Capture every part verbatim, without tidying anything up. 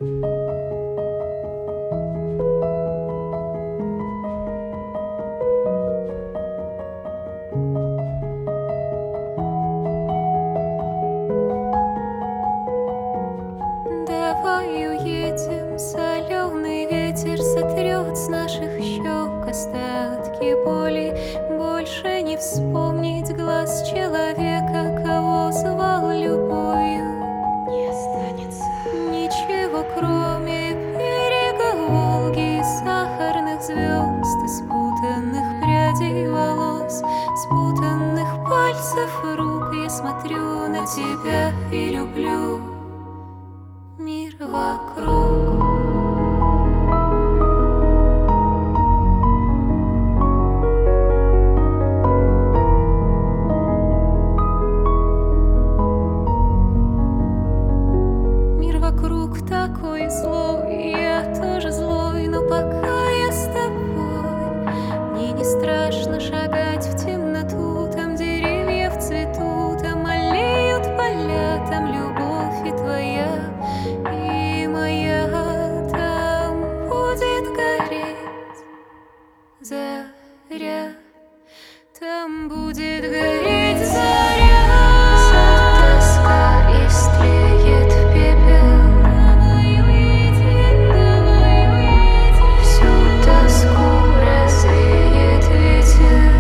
Давай уедем, соленый ветер сотрет с наших щек остатки боли. Больше не вспомнить глаз человека, кого звал любовью. Не останется ничего, кроме берега Волги, сахарных звезд и спутанных прядей волос, спутанных пальцев рук. Я смотрю на тебя и люблю мир вокруг. Мир вокруг такой злой, я тоже злой, но пока я с тобой, мне не страшно шагать в темноту. Там деревья в цвету, там аллеют поля, там любовь и твоя, и моя. Там будет гореть заря, там будет гореть заря. Тоска истлеет пепел, всю тоску развеет ветер.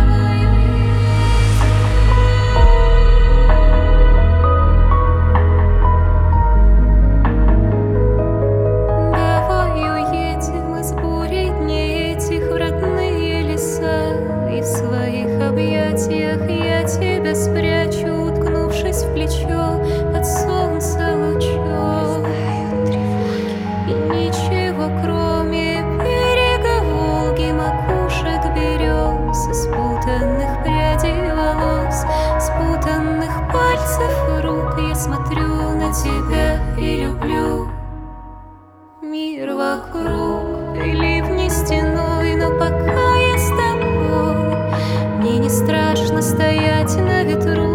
Давай уедем из бурей дней этих в родные леса, и в своих объятиях я тебя спрячу, уткнувшись в плечо под солнце лучом. И ничего, кроме берега Волги, макушек берез и спутанных прядей волос, спутанных пальцев рук. Я смотрю на тебя и люблю мир вокруг. И ливни стеной, но пока я с тобой, мне не страшно стоять на ветру.